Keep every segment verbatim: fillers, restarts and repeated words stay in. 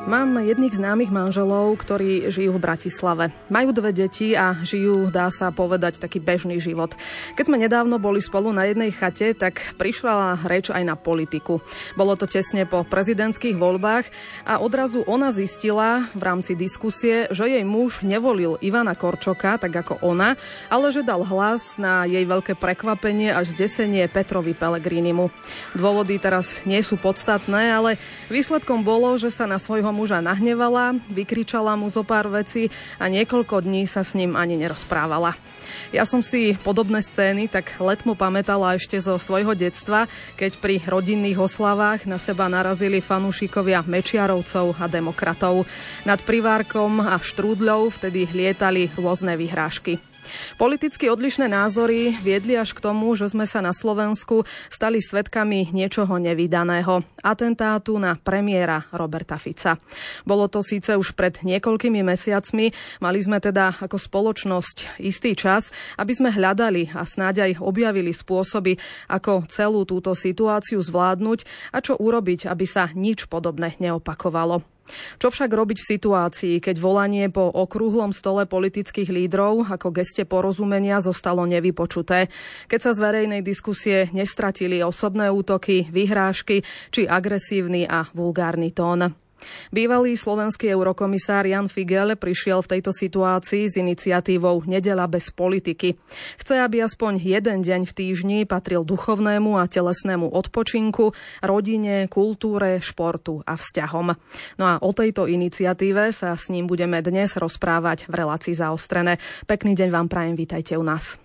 Mám jedných známych manželov, ktorí žijú v Bratislave. Majú dve deti a žijú, dá sa povedať, taký bežný život. Keď sme nedávno boli spolu na jednej chate, tak prišla reč aj na politiku. Bolo to tesne po prezidentských voľbách a odrazu ona zistila v rámci diskusie, že jej muž nevolil Ivana Korčoka, tak ako ona, ale že dal hlas na jej veľké prekvapenie až zdesenie Petrovi Pellegrinimu. Dôvody teraz nie sú podstatné, ale výsledkom bolo, že sa na svojho muža nahnevala, vykričala mu zo pár vecí a niekoľko dní sa s ním ani nerozprávala. Ja som si podobné scény tak letmo pamätala ešte zo svojho detstva, keď pri rodinných oslavách na seba narazili fanúšikovia Mečiarovcov a demokratov. Nad privárkom a štrúdľou vtedy lietali rôzne vyhrážky. Politicky odlišné názory viedli až k tomu, že sme sa na Slovensku stali svedkami niečoho nevídaného. Atentátu na premiéra Roberta Fica. Bolo to síce už pred niekoľkými mesiacmi, mali sme teda ako spoločnosť istý čas, aby sme hľadali a snáď aj objavili spôsoby, ako celú túto situáciu zvládnuť a čo urobiť, aby sa nič podobné neopakovalo. Čo však robiť v situácii, keď volanie po okrúhlom stole politických lídrov ako geste porozumenia zostalo nevypočuté, keď sa z verejnej diskusie nestratili osobné útoky, vyhrážky či agresívny a vulgárny tón? Bývalý slovenský eurokomisár Jan Figel prišiel v tejto situácii s iniciatívou Nedeľa bez politiky. Chce, aby aspoň jeden deň v týždni patril duchovnému a telesnému odpočinku, rodine, kultúre, športu a vzťahom. No a o tejto iniciatíve sa s ním budeme dnes rozprávať v relácii Zaostrené. Pekný deň vám prajem, vítajte u nás.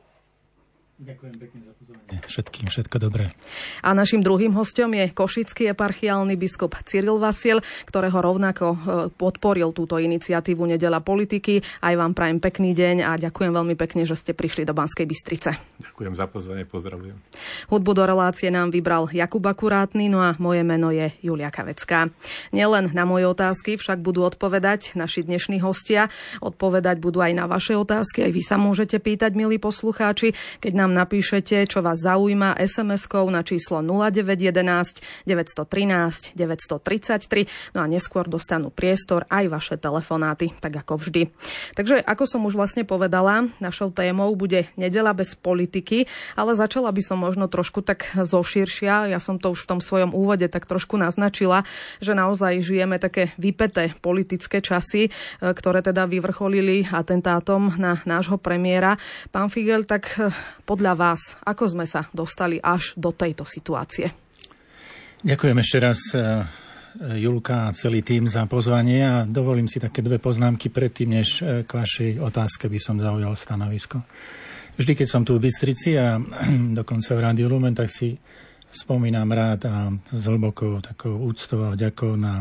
Ďakujem pekne za pozornosť. Všetkým všetko dobré. A našim druhým hosťom je košický eparchiálny biskup Cyril Vasil, ktorého rovnako podporil túto iniciatívu Nedeľa politiky. Aj vám prajem pekný deň a ďakujem veľmi pekne, že ste prišli do Banskej Bystrice. Ďakujem za pozvanie, pozdravujem. Hudbu do relácie nám vybral Jakub Akurátny, no a moje meno je Julia Kavecká. Nielen na moje otázky však budú odpovedať naši dnešní hostia. Odpovedať budú aj na vaše otázky. Aj vy sa môžete pýtať, milí poslucháči, keď nám napíšete, čo vás zaujíma es em eskou na číslo nula deväť jeden jeden, deväť jedna tri, deväť tri tri, no a neskôr dostanú priestor aj vaše telefonáty, tak ako vždy. Takže, ako som už vlastne povedala, našou témou bude Nedeľa bez politiky, ale začala by som možno trošku tak zoširšia. Ja som to už v tom svojom úvode tak trošku naznačila, že naozaj žijeme také vypäté politické časy, ktoré teda vyvrcholili atentátom na nášho premiéra. Pán Figel, tak podľa vás, ako sme sa dostali až do tejto situácie? Ďakujem ešte raz, Julka a celý tým za pozvanie a dovolím si také dve poznámky predtým, než k vašej otázke by som zaujal stanovisko. Vždy, keď som tu v Bystrici a dokonca v Rádiu Lumen, tak si spomínam rád a s hlbokou takou úctou a vďakou na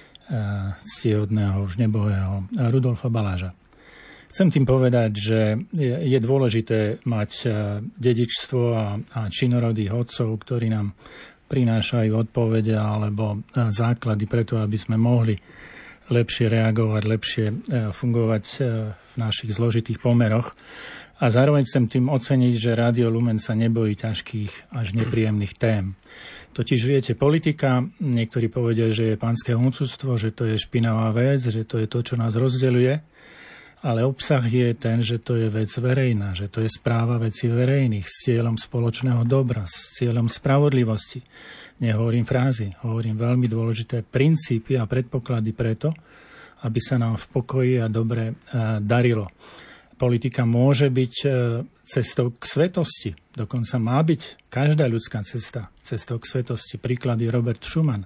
ctihodného už nebohého Rudolfa Baláža. Chcem tým povedať, že je dôležité mať dedičstvo a, a činorodých otcov, ktorí nám prinášajú odpovede alebo základy preto, aby sme mohli lepšie reagovať, lepšie fungovať v našich zložitých pomeroch. A zároveň chcem tým oceniť, že Rádio Lumen sa nebojí ťažkých až nepríjemných tém. Totiž viete, politika, niektorí povedia, že je pánske huncúctvo, že to je špinavá vec, že to je to, čo nás rozdeľuje. Ale obsah je ten, že to je vec verejná, že to je správa veci verejných s cieľom spoločného dobra, s cieľom spravodlivosti. Nehovorím frázy, hovorím veľmi dôležité princípy a predpoklady preto, aby sa nám v pokoji a dobre darilo. Politika môže byť cestou k svetosti, dokonca má byť každá ľudská cesta cestou k svetosti. Príklad je Robert Schuman.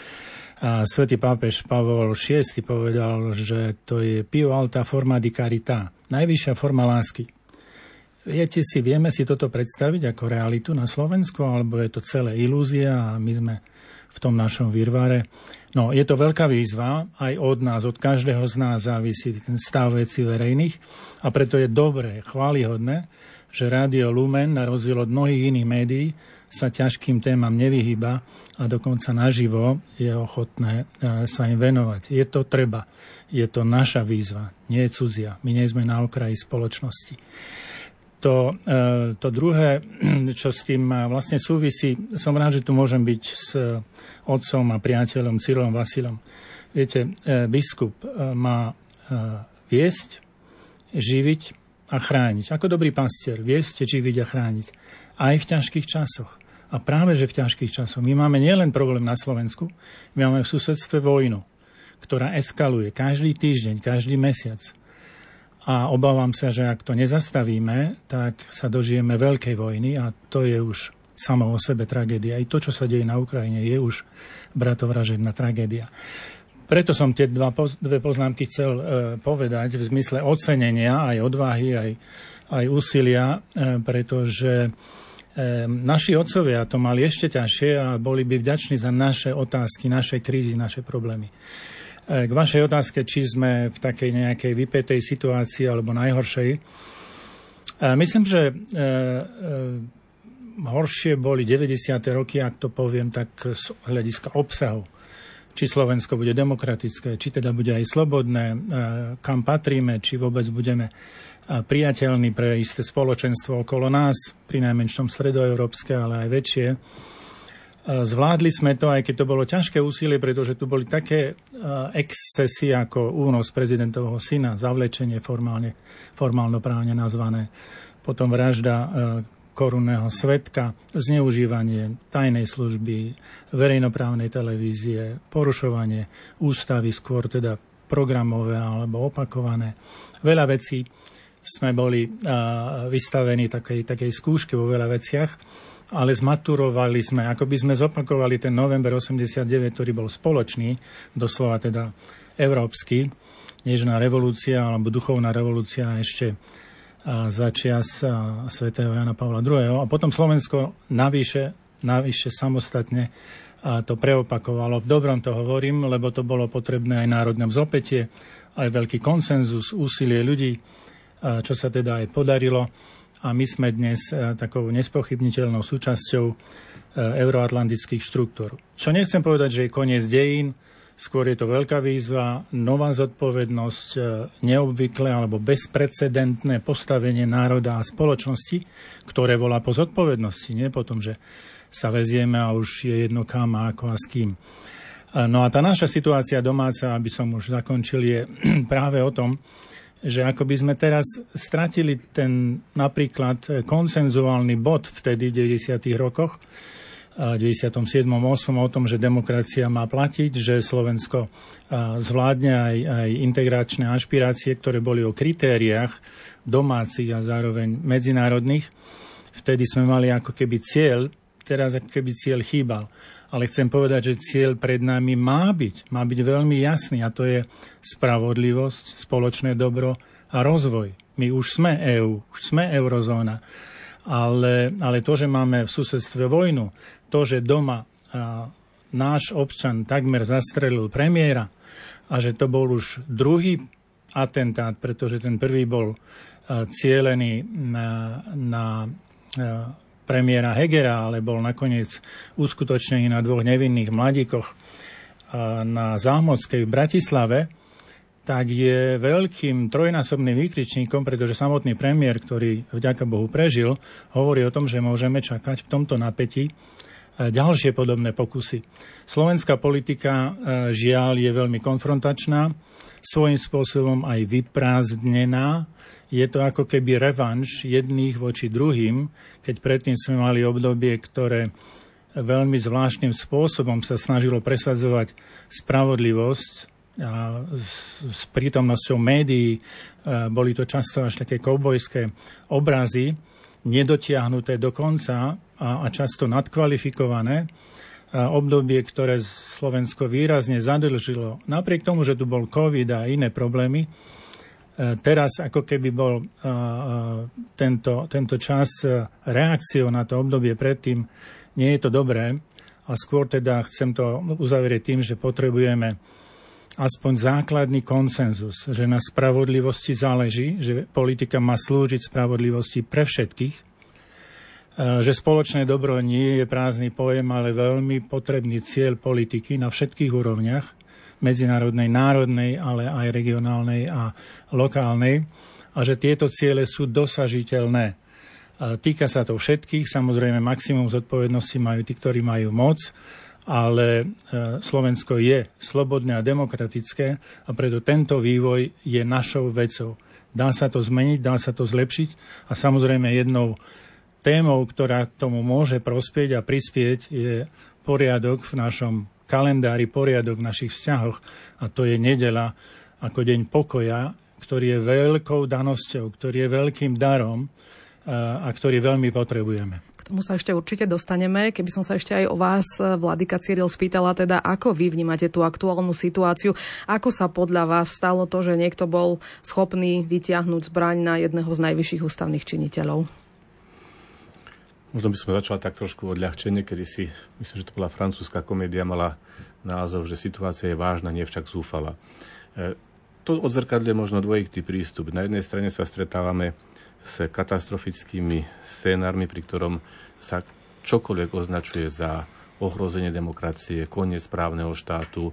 A svätý pápež Pavol šiesty povedal, že to je più alta forma di carità, najvyššia forma lásky. Viete si, vieme si toto predstaviť ako realitu na Slovensku, alebo je to celé ilúzia a my sme v tom našom virvare? No, je to veľká výzva, aj od nás, od každého z nás závisí ten stav vecí verejných a preto je dobré, chválihodné, že Rádio Lumen, na rozdiel od mnohých iných médií, sa ťažkým témam nevyhýba a dokonca naživo je ochotné sa im venovať. Je to treba, je to naša výzva, nie je cudzia. My nie sme na okraji spoločnosti. To, to druhé, čo s tým vlastne súvisí, som rád, že tu môžem byť s otcom a priateľom Cyrilom Vasilom. Viete, biskup má viesť, živiť a chrániť. Ako dobrý pastier, viesť, živiť a chrániť. Aj v ťažkých časoch. A práve, že v ťažkých časoch. My máme nielen problém na Slovensku, my máme v susedstve vojnu, ktorá eskaluje každý týždeň, každý mesiac. A obávam sa, že ak to nezastavíme, tak sa dožijeme veľkej vojny a to je už samo o sebe tragédia. Aj to, čo sa deje na Ukrajine, je už bratovražedná tragédia. Preto som tie dva, dve poznámky chcel e, povedať v zmysle ocenenia, aj odvahy, aj, aj úsilia, e, pretože e, naši otcovia to mali ešte ťažšie a boli by vďační za naše otázky, naše krízy, naše problémy. K vašej otázke, či sme v takej nejakej vypätej situácii alebo najhoršej. Myslím, že horšie boli deväťdesiate roky, ak to poviem tak z hľadiska obsahu. Či Slovensko bude demokratické, či teda bude aj slobodné, kam patríme, či vôbec budeme priateľní pre isté spoločenstvo okolo nás, pri najmenšom stredoeurópske, ale aj väčšie. Zvládli sme to, aj keď to bolo ťažké úsilie, pretože tu boli také excesy ako únos prezidentovho syna, zavlečenie formálne, formálnoprávne nazvané, potom vražda korunného svedka, zneužívanie tajnej služby, verejnoprávnej televízie, porušovanie ústavy, skôr teda programové alebo opakované. Veľa vecí sme boli vystavení takej, takej skúške vo veľa veciach, ale zmaturovali sme, ako by sme zopakovali ten november osemdesiatdeväť, ktorý bol spoločný, doslova teda európsky, nežná revolúcia alebo duchovná revolúcia ešte za čias svätého Jana Pavla druhého. A potom Slovensko navyše, navyše samostatne to preopakovalo. V dobrom to hovorím, lebo to bolo potrebné aj národné vzopätie, aj veľký konsenzus, úsilie ľudí, čo sa teda aj podarilo. A my sme dnes takou nespochybniteľnou súčasťou euroatlantických štruktúr. Čo nechcem povedať, že je koniec dejín, skôr je to veľká výzva, nová zodpovednosť, neobvyklé alebo bezprecedentné postavenie národa a spoločnosti, ktoré volá po zodpovednosti, nie potom, že sa vezieme a už je jedno kam a ako a s kým. No a tá naša situácia domáca, aby som už zakončil, je práve o tom, že ako by sme teraz stratili ten napríklad konsenzuálny bod vtedy v deväťdesiatych rokoch, deväťdesiatom siedmom ôsmom o tom, že demokracia má platiť, že Slovensko zvládne aj, aj integračné ašpirácie, ktoré boli o kritériách domácich a zároveň medzinárodných. Vtedy sme mali ako keby cieľ, teraz ako keby cieľ chýbal. Ale chcem povedať, že cieľ pred nami má byť. Má byť veľmi jasný a to je spravodlivosť, spoločné dobro a rozvoj. My už sme EÚ, už sme eurozóna. Ale, ale to, že máme v susedstve vojnu, to, že doma a, náš občan takmer zastrelil premiéra a že to bol už druhý atentát, pretože ten prvý bol a, cielený na... na a, premiéra Hegera, ale bol nakoniec uskutočnený na dvoch nevinných mladíkoch na Zámockej v Bratislave, tak je veľkým trojnásobným výkričníkom, pretože samotný premiér, ktorý vďaka Bohu prežil, hovorí o tom, že môžeme čakať v tomto napätí ďalšie podobné pokusy. Slovenská politika žiaľ je veľmi konfrontačná, svojím spôsobom aj vyprázdnená. Je to ako keby revanš jedných voči druhým, keď predtým sme mali obdobie, ktoré veľmi zvláštnym spôsobom sa snažilo presadzovať spravodlivosť a s, s prítomnosťou médií. Boli to často až také koubojské obrazy, nedotiahnuté do konca a, a často nadkvalifikované. A obdobie, ktoré Slovensko výrazne zadlžilo. Napriek tomu, že tu bol COVID a iné problémy, teraz ako keby bol tento, tento čas reakciou na to obdobie predtým, nie je to dobré. A skôr teda chcem to uzavrieť tým, že potrebujeme aspoň základný konsenzus, že na spravodlivosti záleží, že politika má slúžiť spravodlivosti pre všetkých, že spoločné dobro nie je prázdny pojem, ale veľmi potrebný cieľ politiky na všetkých úrovniach, medzinárodnej, národnej, ale aj regionálnej a lokálnej, a že tieto ciele sú dosažiteľné. Týka sa to všetkých, samozrejme maximum zodpovednosti majú tí, ktorí majú moc, ale Slovensko je slobodné a demokratické a preto tento vývoj je našou vecou. Dá sa to zmeniť, dá sa to zlepšiť a samozrejme jednou témou, ktorá tomu môže prospieť a prispieť, je poriadok v našom kalendári, poriadok v našich vzťahoch a to je nedeľa ako deň pokoja, ktorý je veľkou danosťou, ktorý je veľkým darom a ktorý veľmi potrebujeme. K tomu sa ešte určite dostaneme. Keby som sa ešte aj o vás, Vladyka Cyril, spýtala, teda ako vy vnímate tú aktuálnu situáciu, ako sa podľa vás stalo to, že niekto bol schopný vytiahnuť zbraň na jedného z najvyšších ústavných činiteľov? Možno by som začal tak trošku odľahčenie, kedy si, myslím, že to bola francúzska komédia, mala názov, že situácia je vážna, nie však zúfala. E, to odzrkadľuje možno dvojitý prístup. Na jednej strane sa stretávame s katastrofickými scénármi, pri ktorom sa čokoľvek označuje za ohrozenie demokracie, koniec právneho štátu, e,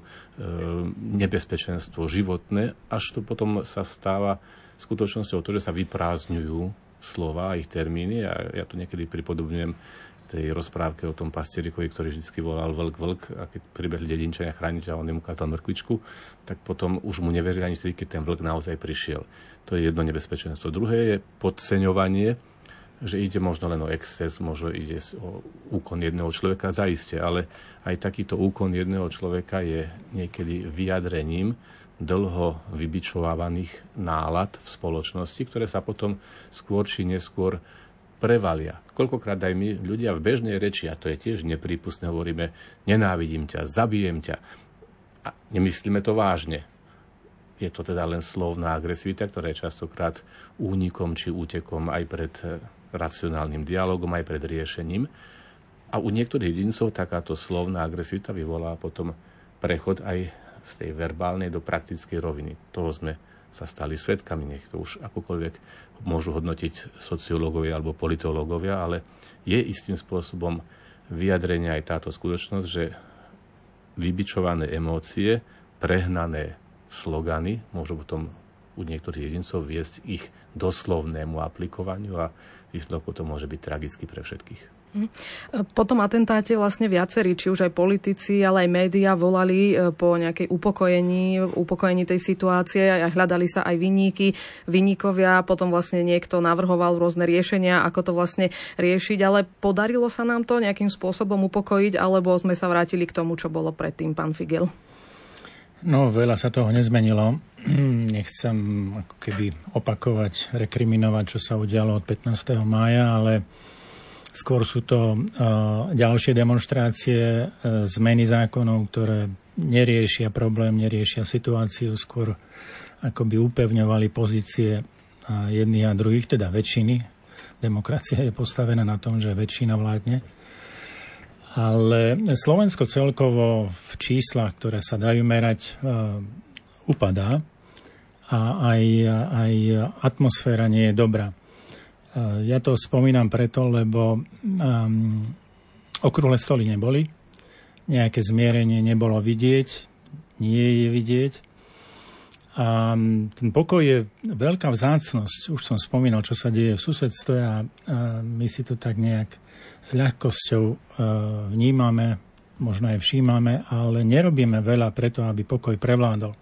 nebezpečenstvo životné, až to potom sa stáva skutočnosťou to, že sa vyprázdňujú slova a ich termíny. A ja tu niekedy pripodobňujem tej rozprávke o tom pastierikovi, ktorý vždy volal vlk, vlk, a keď pribehli dedinčania chrániť a on im ukázal mrkvičku, tak potom už mu neverili ani vtedy, keď ten vlk naozaj prišiel. To je jedno nebezpečenstvo. Druhé je podceňovanie, že ide možno len o exces, možno ide o úkon jedného človeka, zaiste, ale aj takýto úkon jedného človeka je niekedy vyjadrením dlho vybičovávaných nálad v spoločnosti, ktoré sa potom skôr či neskôr prevalia. Koľkokrát aj my, ľudia v bežnej reči, a to je tiež neprípustné, hovoríme, nenávidím ťa, zabijem ťa. A nemyslíme to vážne. Je to teda len slovná agresivita, ktorá je častokrát únikom či útekom aj pred racionálnym dialogom, aj pred riešením. A u niektorých jedincov takáto slovná agresivita vyvolá potom prechod aj z tej verbálnej do praktickej roviny. Toho sme sa stali svedkami, nech to už akokoľvek môžu hodnotiť sociológovia alebo politológovia, ale je istým spôsobom vyjadrenia aj táto skutočnosť, že vybičované emócie, prehnané slogany môžu potom u niektorých jedincov viesť ich doslovnému aplikovaniu a výsledok potom môže byť tragický pre všetkých. Po tom atentáte vlastne viacerí, či už aj politici, ale aj médiá volali po nejakej upokojení, upokojení tej situácie a hľadali sa aj vinníky, vinníkovia, potom vlastne niekto navrhoval rôzne riešenia, ako to vlastne riešiť, ale podarilo sa nám to nejakým spôsobom upokojiť, alebo sme sa vrátili k tomu, čo bolo predtým, pán Figiel? No, veľa sa toho nezmenilo. Nechcem ako keby opakovať, rekriminovať, čo sa udialo od pätnásteho mája, ale skôr sú to uh, ďalšie demonštrácie, uh, zmeny zákonov, ktoré neriešia problém, neriešia situáciu, skôr akoby upevňovali pozície uh, jedných a druhých, teda väčšiny. Demokracia je postavená na tom, že väčšina vládne. Ale Slovensko celkovo v číslach, ktoré sa dajú merať, uh, upadá a aj, aj atmosféra nie je dobrá. Ja to spomínam preto, lebo um, okrúhle stoly neboli, nejaké zmierenie nebolo vidieť, nie je vidieť. A ten pokoj je veľká vzácnosť. Už som spomínal, čo sa deje v susedstve a, a my si to tak nejak s ľahkosťou uh, vnímame, možno aj všímame, ale nerobíme veľa preto, aby pokoj prevládol.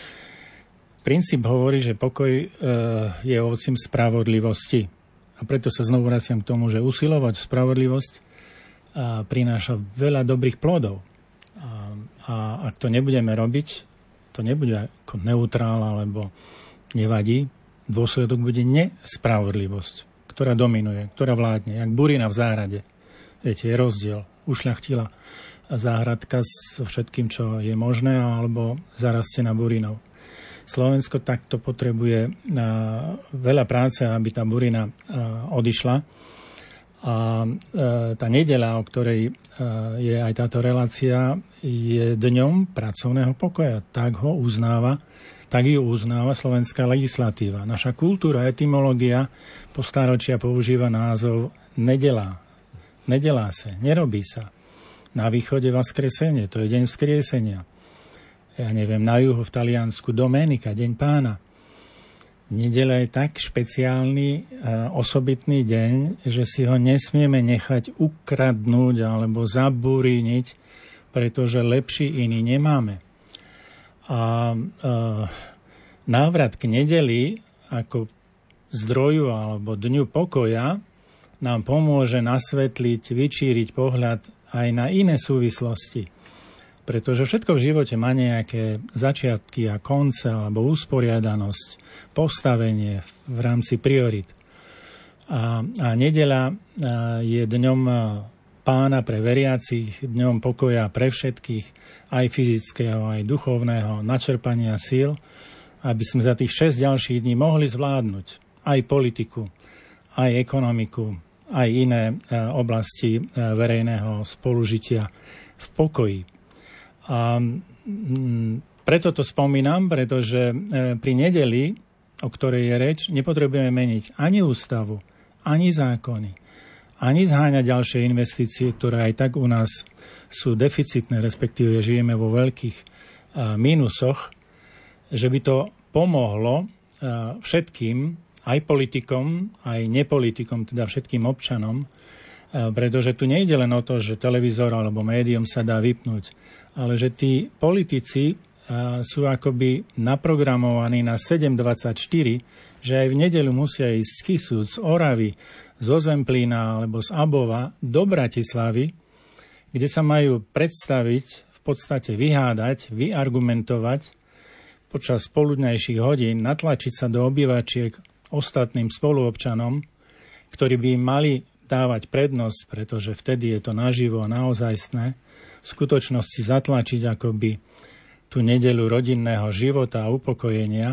Princíp hovorí, že pokoj uh, je ovocím spravodlivosti. A preto sa znovu vraciam k tomu, že usilovať spravodlivosť a prináša veľa dobrých plodov. A, a ak to nebudeme robiť, to nebude ako neutrál alebo nevadí. Dôsledok bude nespravodlivosť, ktorá dominuje, ktorá vládne, jak burina v záhrade. Viete, je rozdiel. Ušľachtila záhradka so všetkým, čo je možné, alebo zarastená burinou. Slovensko takto potrebuje veľa práce, aby tá burina odišla. A tá nedeľa, o ktorej je aj táto relácia, je dňom pracovného pokoja. Tak ho uznáva, tak ju uznáva slovenská legislatíva. Naša kultúra, etymológia po stáročia používa názov nedeľa. Nedelá sa, nerobí sa. Na východe Vaskresenie, to je deň vzkriesenia. Ja neviem, na juhu v Taliansku Domenika, deň pána. Nedeľa je tak špeciálny, osobitný deň, že si ho nesmieme nechať ukradnúť alebo zabúriniť pretože lepší iný nemáme. A e, návrat k nedeli ako zdroju alebo dňu pokoja nám pomôže nasvetliť, vyčíriť pohľad aj na iné súvislosti. Pretože všetko v živote má nejaké začiatky a konce, alebo usporiadanosť, postavenie v rámci priorit. A, a nedeľa je dňom Pána pre veriacich, dňom pokoja pre všetkých, aj fyzického, aj duchovného, načerpania síl, aby sme za tých šesť ďalších dní mohli zvládnuť aj politiku, aj ekonomiku, aj iné oblasti verejného spolužitia v pokoji. A preto to spomínam, pretože pri nedeli, o ktorej je reč, nepotrebujeme meniť ani ústavu, ani zákony, ani zháňať ďalšie investície, ktoré aj tak u nás sú deficitné, respektíve žijeme vo veľkých mínusoch, že by to pomohlo všetkým, aj politikom, aj nepolitikom, teda všetkým občanom, pretože tu nejde len o to, že televízor alebo médium sa dá vypnúť, ale že tí politici sú akoby naprogramovaní na sedem dvadsaťštyri, že aj v nedeľu musia ísť z Kisúc, z Oravy, zo Zemplína alebo z Abova do Bratislavy, kde sa majú predstaviť, v podstate vyhádať, vyargumentovať počas poludňajších hodín, natlačiť sa do obývačiek ostatným spoluobčanom, ktorí by im mali dávať prednosť, pretože vtedy je to naživo a naozajstné, v skutočnosti zatlačiť akoby tú nedeľu rodinného života a upokojenia a,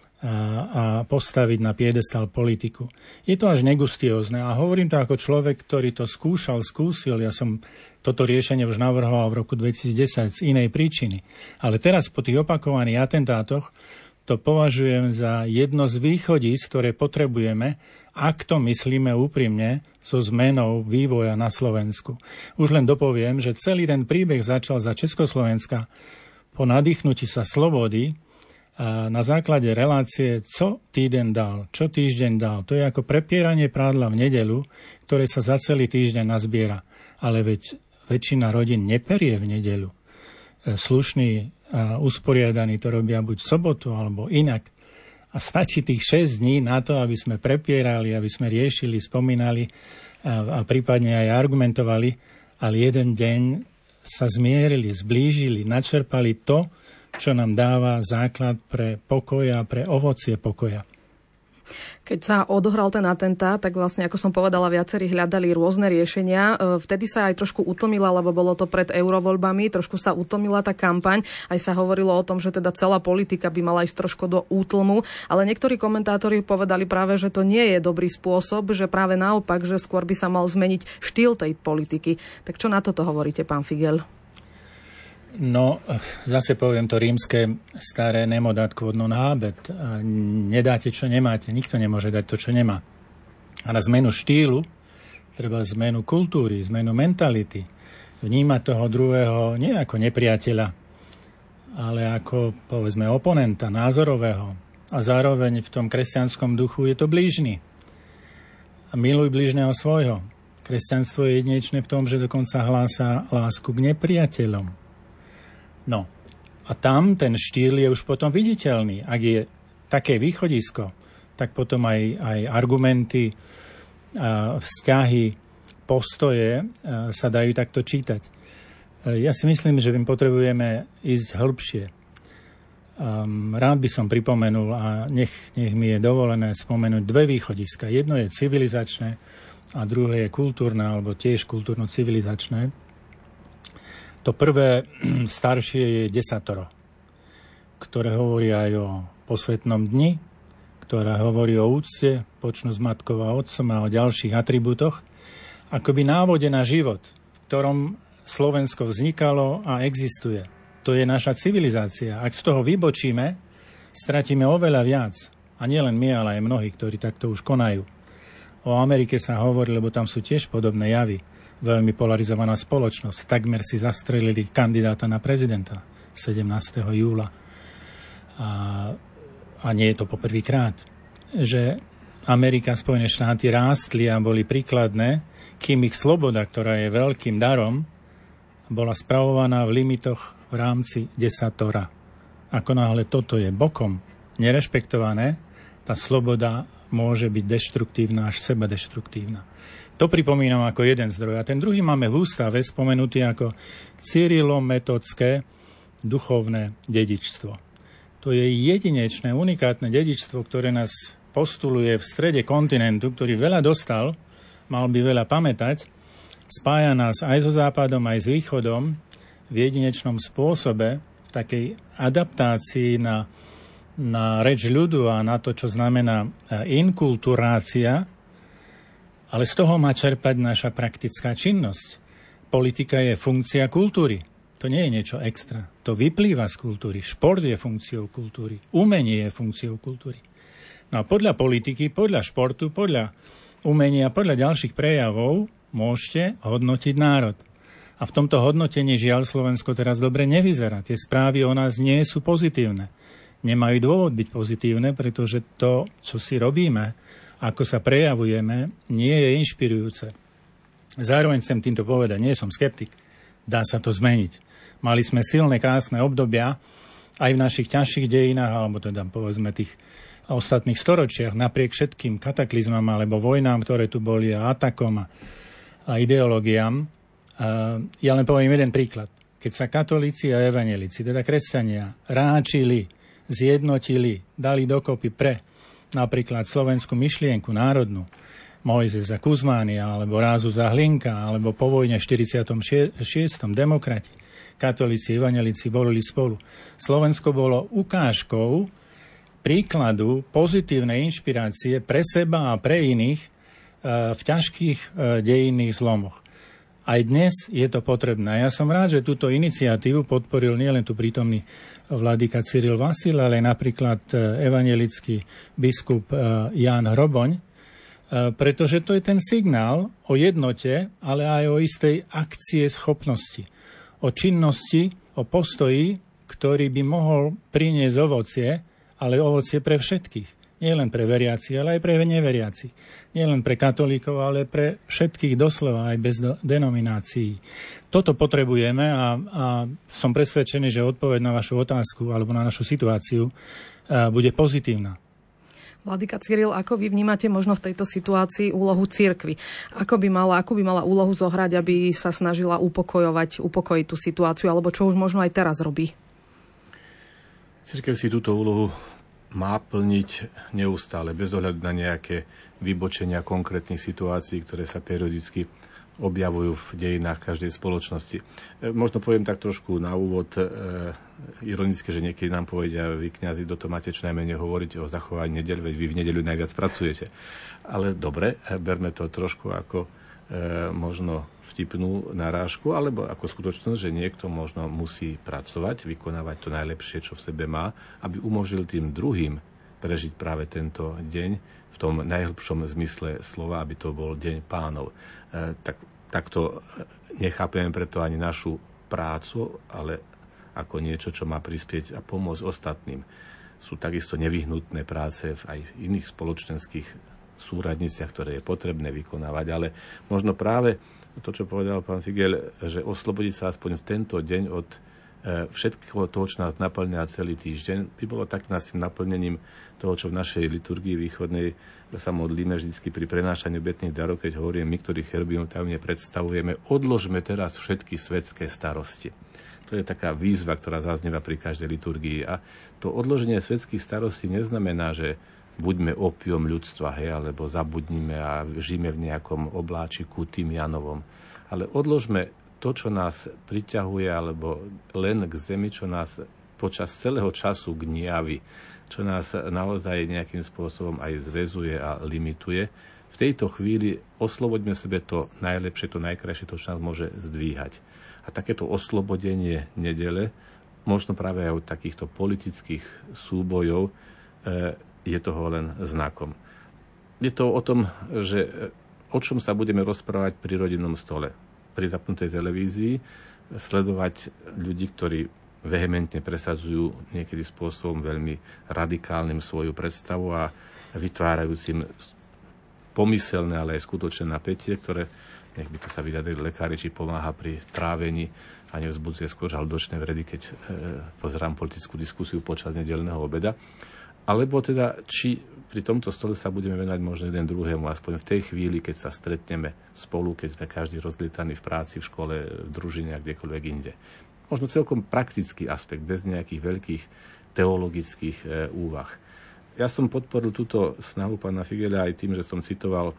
a postaviť na piedestal politiku. Je to až negustiózne a hovorím to ako človek, ktorý to skúšal, skúsil. Ja som toto riešenie už navrhoval v roku dvetisícdesať z inej príčiny. Ale teraz po tých opakovaných atentátoch to považujem za jedno z východísk, ktoré potrebujeme, ak to myslíme úprimne so zmenou vývoja na Slovensku. Už len dopoviem, že celý ten príbeh začal za Československa po nadýchnutí sa slobody a na základe relácie co týden dal, čo týždeň dal. To je ako prepieranie prádla v nedeľu, ktoré sa za celý týždeň nazbiera. Ale veď väčšina rodín neperie v nedeľu. Slušní a usporiadaní to robia buď v sobotu alebo inak. A stačí tých šesť dní na to, aby sme prepierali, aby sme riešili, spomínali a, a prípadne aj argumentovali, ale jeden deň sa zmierili, zblížili, načerpali to, čo nám dáva základ pre pokoj a pre ovocie pokoja. Keď sa odohral ten atentát, tak vlastne, ako som povedala, viacerí hľadali rôzne riešenia. Vtedy sa aj trošku utlmila, lebo bolo to pred eurovoľbami, trošku sa utlmila tá kampaň. Aj sa hovorilo o tom, že teda celá politika by mala ísť trošku do útlmu, ale niektorí komentátori povedali práve, že to nie je dobrý spôsob, že práve naopak, že skôr by sa mal zmeniť štýl tej politiky. Tak čo na toto hovoríte, pán Figel? No, zase poviem to rímske staré nemo dát quod non habet. Nedáte, čo nemáte. Nikto nemôže dať to, čo nemá. A na zmenu štýlu treba zmenu kultúry, zmenu mentality. Vnímať toho druhého nie ako nepriateľa, ale ako, povedzme, oponenta, názorového. A zároveň v tom kresťanskom duchu je to blížny. A miluj blížneho svojho. Kresťanstvo je jedinečné v tom, že dokonca hlása lásku k nepriateľom. No, a tam ten štýl je už potom viditeľný. Ak je také východisko, tak potom aj, aj argumenty, vzťahy, postoje sa dajú takto čítať. Ja si myslím, že my potrebujeme ísť hĺbšie. Rád by som pripomenul, a nech, nech mi je dovolené spomenúť dve východiska. Jedno je civilizačné a druhé je kultúrne, alebo tiež kultúrno-civilizačné. To prvé, staršie, je desatoro, ktoré hovorí aj o posvätnom dni, ktoré hovorí o úcte, počnú s matkou a otcom a o ďalších atribútoch, akoby návode na život, v ktorom Slovensko vznikalo a existuje. To je naša civilizácia. Ak z toho vybočíme, stratíme oveľa viac. A nielen my, ale aj mnohí, ktorí takto už konajú. O Amerike sa hovorí, lebo tam sú tiež podobné javy. Veľmi polarizovaná spoločnosť. Takmer si zastrelili kandidáta na prezidenta sedemnásteho júla. A, a nie je to poprvýkrát, že Amerika a Spojené štáty rástli a boli príkladné, kým ich sloboda, ktorá je veľkým darom, bola spravovaná v limitoch v rámci desatora. Ako náhle toto je bokom nerešpektované, tá sloboda môže byť deštruktívna až sebadeštruktívna. To pripomínam ako jeden zdroj. A ten druhý máme v ústave spomenutý ako cyrilometodské duchovné dedičstvo. To je jedinečné, unikátne dedičstvo, ktoré nás postuluje v strede kontinentu, ktorý veľa dostal, mal by veľa pamätať, spája nás aj so západom, aj s východom v jedinečnom spôsobe, v takej adaptácii na, na reč ľudu a na to, čo znamená inkulturácia, ale z toho má čerpať naša praktická činnosť. Politika je funkcia kultúry. To nie je niečo extra. To vyplýva z kultúry. Šport je funkciou kultúry. Umenie je funkciou kultúry. No a podľa politiky, podľa športu, podľa umenia, podľa ďalších prejavov môžete hodnotiť národ. A v tomto hodnotení žiaľ Slovensko teraz dobre nevyzerá. Tie správy o nás nie sú pozitívne. Nemajú dôvod byť pozitívne, pretože to, čo si robíme, ako sa prejavujeme, nie je inšpirujúce. Zároveň chcem týmto povedať, nie som skeptik. Dá sa to zmeniť. Mali sme silné, krásne obdobia aj v našich ťažších dejinách, alebo teda povedzme tých ostatných storočiach, napriek všetkým kataklizmám alebo vojnám, ktoré tu boli, a atakom a, a ideológiám. A ja len poviem jeden príklad. Keď sa katolíci a evanjelici, teda kresťania, ráčili, zjednotili, dali dokopy pre napríklad slovenskú myšlienku národnú, Mojzes a Kuzmánia, alebo Rázu za Hlinka, alebo po vojne v štyridsiatom šiestom demokrati, katolíci, evanjelici volili spolu. Slovensko bolo ukážkou príkladu pozitívnej inšpirácie pre seba a pre iných v ťažkých dejinných zlomoch. Aj dnes je to potrebné. Ja som rád, že túto iniciatívu podporil nielen tu prítomný vladyka Cyril Vasil, ale napríklad evanjelický biskup Ján Hroboň, pretože to je ten signál o jednote, ale aj o istej akcie schopnosti, o činnosti, o postoji, ktorý by mohol priniesť ovocie, ale ovocie pre všetkých. Nie len pre veriaci, ale aj pre neveriaci. Nie len pre katolíkov, ale pre všetkých doslova, aj bez denominácií. Toto potrebujeme a, a som presvedčený, že odpoveď na vašu otázku alebo na našu situáciu bude pozitívna. Vladyka Cyril, ako vy vnímate možno v tejto situácii úlohu cirkvi? Ako by mala, ako by mala úlohu zohrať, aby sa snažila upokojovať, upokojiť tú situáciu, alebo čo už možno aj teraz robí? Cirkev si túto úlohu má plniť neustále, bez ohľadu na nejaké vybočenia konkrétnych situácií, ktoré sa periodicky objavujú v dejinách každej spoločnosti. Možno poviem tak trošku na úvod, e, ironické, že niekedy nám povedia, vy kňazi, do toho máte čo najmenej hovoriť o zachovaní nedeľ, veď vy v nedeľu najviac pracujete. Ale dobre, berme to trošku ako e, možno vtipnú narážku, alebo ako skutočnosť, že niekto možno musí pracovať, vykonávať to najlepšie, čo v sebe má, aby umožnil tým druhým prežiť práve tento deň v tom najhlbšom zmysle slova, aby to bol deň Pánov. E, tak, takto nechápeme preto ani našu prácu, ale ako niečo, čo má prispieť a pomôcť ostatným. Sú takisto nevyhnutné práce aj v iných spoločenských súradniciach, ktoré je potrebné vykonávať, ale možno práve to, čo povedal pán Figel, že oslobodiť sa aspoň v tento deň od e, všetkého toho, čo nás naplňa celý týždeň, by bolo takým našim naplnením toho, čo v našej liturgii východnej sa modlíme vždycky pri prenášaní obetných darov, keď hovoríme my, ktorí cherubínom tajomne predstavujeme, odložme teraz všetky svetské starosti. To je taká výzva, ktorá zaznieva pri každej liturgii. A to odloženie svetských starostí neznamená, že buďme opiom ľudstva, hej, alebo zabudnime a žijeme v nejakom obláčiku Timianovom. Ale odložme to, čo nás priťahuje, alebo len k zemi, čo nás počas celého času gniaví, čo nás naozaj nejakým spôsobom aj zväzuje a limituje. V tejto chvíli osloboďme sebe to najlepšie, to najkrajšie, to, čo nás môže zdvíhať. A takéto oslobodenie nedele, možno práve aj od takýchto politických súbojov, e, je toho len znakom. Je to o tom, že o čom sa budeme rozprávať pri rodinnom stole. Pri zapnutej televízii sledovať ľudí, ktorí vehementne presadzujú niekedy spôsobom veľmi radikálnym svoju predstavu a vytvárajúcim pomyselné, ale aj skutočné napätie, ktoré nech by to sa vyjadrili lekári, či pomáha pri trávení a nevzbudzuje skôr žalúdočné vredy, keď e, pozerám politickú diskusiu počas nedeľného obeda. Alebo teda, či pri tomto stole sa budeme venovať možno jeden druhému, aspoň v tej chvíli, keď sa stretneme spolu, keď sme každý rozlietaní v práci, v škole, v družine a kdekoľvek inde. Možno celkom praktický aspekt, bez nejakých veľkých teologických e, úvah. Ja som podporil túto snahu pána Figeľa aj tým, že som citoval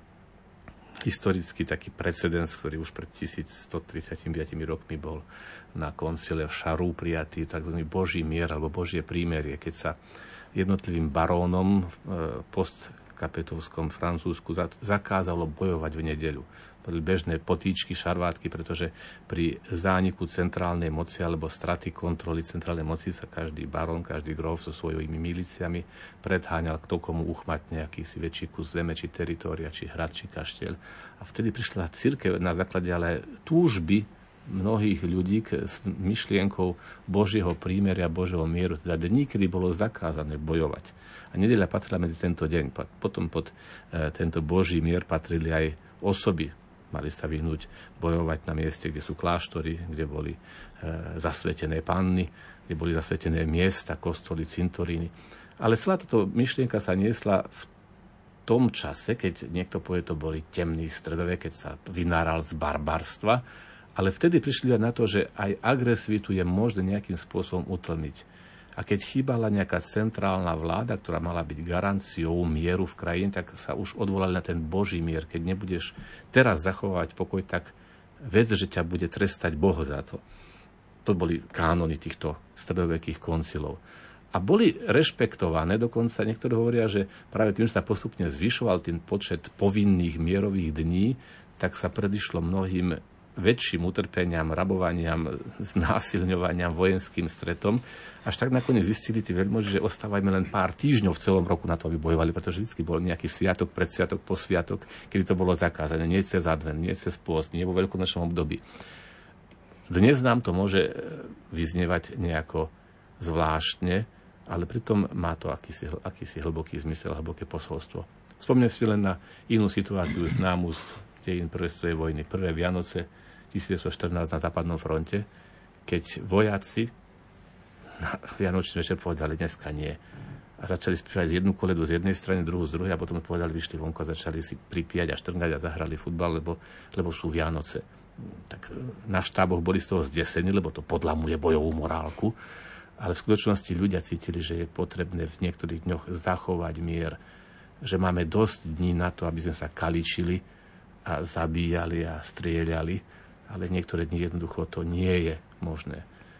historický taký precedens, ktorý už pred tisícstotridsaťpäť rokmi bol na koncile v Šarú prijatý, tzv. Boží mier alebo Božie prímerie, keď sa jednotlivým barónom v postkapetovskom Francúzsku zakázalo bojovať v nedeľu. Boli bežné potýčky, šarvátky, pretože pri zániku centrálnej moci alebo straty kontroly centrálnej moci sa každý barón, každý gróf so svojimi milíciami predháňal, kto komu uchmatne akýsi väčší kus zeme, či teritória, či hrad, či kaštieľ. A vtedy prišla cirkev na základe ale túžby mnohých ľudí s myšlienkou Božieho prímeria, Božieho mieru. Teda nikdy bolo zakázané bojovať. A nedeľa patrila medzi tento deň. Potom pod e, tento Boží mier patrili aj osoby. Mali sa vyhnúť bojovať na mieste, kde sú kláštory, kde boli e, zasvetené panny, kde boli zasvetené miesta, kostoly, cintoríny. Ale celá táto myšlienka sa niesla v tom čase, keď niekto povie, to boli temný stredovek, keď sa vynáral z barbarstva, ale vtedy prišli na to, že aj agresivitu je možné nejakým spôsobom utlmiť. A keď chýbala nejaká centrálna vláda, ktorá mala byť garanciou mieru v krajine, tak sa už odvolali na ten Boží mier. Keď nebudeš teraz zachovať pokoj, tak vec, že ťa bude trestať Boh za to. To boli kánony týchto stredovekých koncilov. A boli rešpektované, dokonca niektorí hovoria, že práve tým, že sa postupne zvyšoval ten počet povinných mierových dní, tak sa predišlo mnohým väčším utrpeniam, rabovaniam, znásilňovaniam, vojenským stretom. Až tak nakoniec zistili tí veľmoži, že ostávajme len pár týždňov v celom roku na to, aby bojovali, pretože vždy bol nejaký sviatok, predsviatok, posviatok, kedy to bolo zakázané. Nie cez advent, nie cez pôst, nie vo veľkonočnom období. Dnes nám to môže vyznievať nejako zvláštne, ale pritom má to akýsi, akýsi hlboký zmysel, hlboké posolstvo. Spomnem si len na inú situáciu známu z dejín prvej svetovej vojny. Prvé Vianoce tisícdeväťstoštrnásť na západnom fronte, keď vojaci na vianočný večer povedali, dneska nie. A začali spievať jednu koledu z jednej strany, druhú z druhej, a potom povedali, vyšli vonku a začali si pripíjať a štrngať a zahrali futbal, lebo, lebo sú Vianoce. Tak na štáboch boli z toho zdesení, lebo to podlamuje bojovú morálku, ale v skutočnosti ľudia cítili, že je potrebné v niektorých dňoch zachovať mier, že máme dosť dní na to, aby sme sa kaličili a zabíjali a strieľali, ale niektoré dni jednoducho to nie je možné.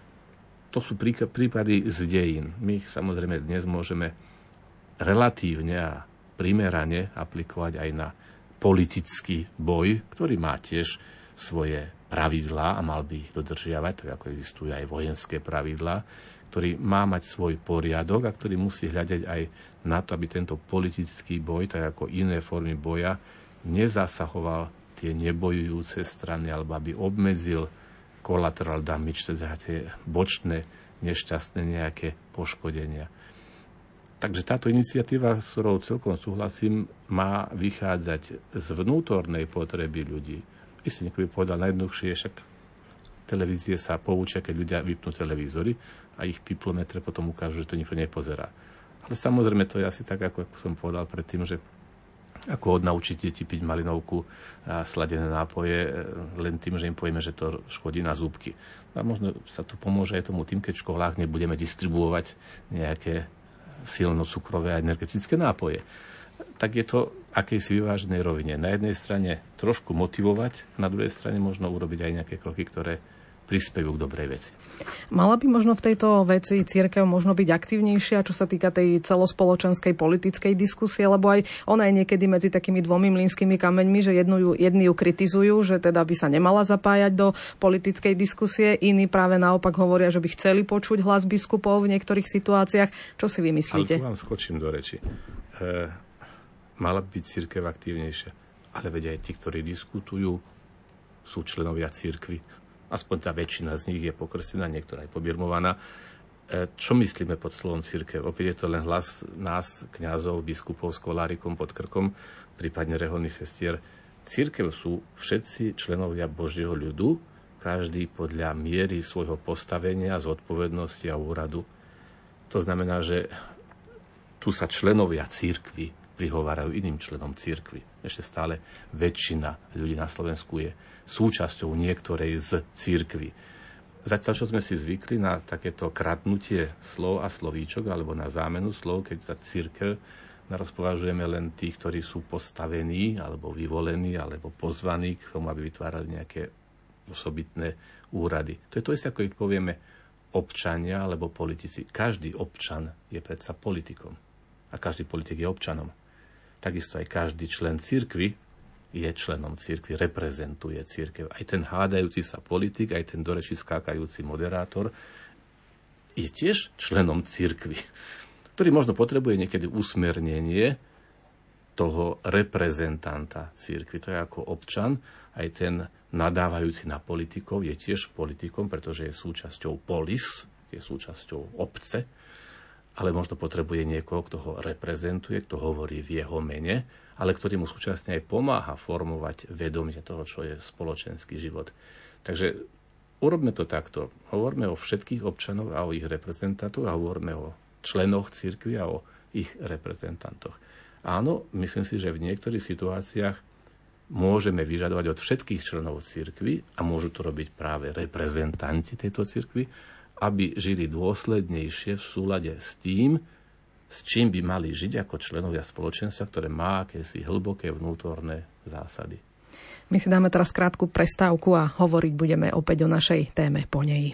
To sú prípady z dejín. My ich samozrejme dnes môžeme relatívne a primerane aplikovať aj na politický boj, ktorý má tiež svoje pravidlá a mal by ich dodržiavať, tak ako existujú aj vojenské pravidlá, ktorý má mať svoj poriadok a ktorý musí hľadať aj na to, aby tento politický boj, tak ako iné formy boja, nezasahoval tie nebojujúce strany, alebo aby obmedzil collateral damage, teda tie bočné, nešťastné nejaké poškodenia. Takže táto iniciatíva, s ktorou celkom súhlasím, má vychádzať z vnútornej potreby ľudí. Isté niekto by povedal najjednoduchšie, však televízie sa poučia, keď ľudia vypnú televízory a ich piplometre potom ukážu, že to nikto nepozerá. Ale samozrejme to je asi tak, ako, ako som povedal predtým, že ako odnaučiť deti piť malinovku a sladené nápoje len tým, že im povieme, že to škodí na zúbky. A možno sa to pomôže aj tomu tým, keď v školách nebudeme distribuovať nejaké silnocukrové a energetické nápoje. Tak je to akejsi vyváženej rovine. Na jednej strane trošku motivovať, na druhej strane možno urobiť aj nejaké kroky, ktoré prispejú k dobrej veci. Mala by možno v tejto veci cirkev možno byť aktívnejšia, čo sa týka tej celospoločenskej politickej diskusie, lebo aj ona je niekedy medzi takými dvomi mlynskými kameňmi, že jednu ju, jedni ju kritizujú, že teda by sa nemala zapájať do politickej diskusie, iní práve naopak hovoria, že by chceli počuť hlas biskupov v niektorých situáciách. Čo si vy myslíte? Ale tu vám skočím do reči. E, mala by byť cirkev aktívnejšia, ale vedia aj tí, ktorí diskutujú, sú členovia cirkvi. Aspoň tá väčšina z nich je pokrstená, niektorá je pobirmovaná. Čo myslíme pod slovom cirkev? Opäť je to len hlas nás, kňazov, biskupov s kolárikom pod krkom, prípadne reholných sestier. cirkev sú všetci členovia Božieho ľudu, každý podľa miery svojho postavenia, zodpovednosti a úradu. To znamená, že tu sa členovia cirkvi prihovárajú iným členom cirkvi. Ešte stále väčšina ľudí na Slovensku je súčasťou niektorej z cirkvi. Zatiaľ, čo sme si zvykli na takéto kradnutie slov a slovíčok, alebo na zámenu slov, keď za cirkev naraz považujeme len tých, ktorí sú postavení, alebo vyvolení, alebo pozvaní k tomu, aby vytvárali nejaké osobitné úrady. To je to isté, ako keď povieme občania alebo politici. Každý občan je predsa politikom. A každý politik je občanom. Takisto aj každý člen cirkvi je členom cirkvi, reprezentuje cirkev. Aj ten hádajúci sa politik, aj ten do reči skákajúci moderátor je tiež členom cirkvi, ktorý možno potrebuje niekedy usmernenie toho reprezentanta cirkvi. To je ako občan, aj ten nadávajúci na politikov je tiež politikom, pretože je súčasťou polis, je súčasťou obce, ale možno potrebuje niekoho, kto ho reprezentuje, kto hovorí v jeho mene, ale ktorý mu súčasne aj pomáha formovať vedomie toho, čo je spoločenský život. Takže urobme to takto. Hovorme o všetkých občanoch a o ich reprezentantoch a hovorme o členoch cirkvi a o ich reprezentantoch. Áno, myslím si, že v niektorých situáciách môžeme vyžadovať od všetkých členov cirkvi, a môžu to robiť práve reprezentanti tejto cirkvi, aby žili dôslednejšie v súlade s tým, s čím by mali žiť ako členovia spoločenstva, ktoré má akési hlboké vnútorné zásady. My si dáme teraz krátku prestávku a hovoriť budeme opäť o našej téme po nej.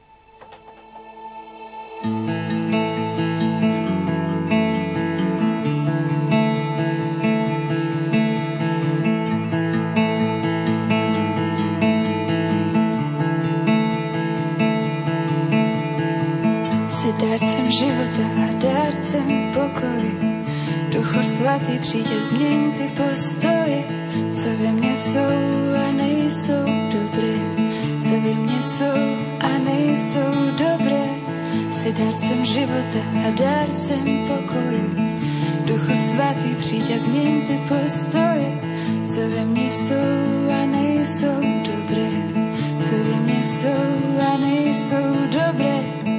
Dárcem života a dárcem pokoje, Duchu Svatý, přijď a změň ty postoje, co ve mně jsou a nejsou dobré, co ve mně jsou a nejsou dobré. Jsi dárcem života a dárcem pokoje, Duchu Svatý, přijď a změň ty postoje, co ve mně jsou a nejsou dobré, co ve mně jsou a nejsou dobré.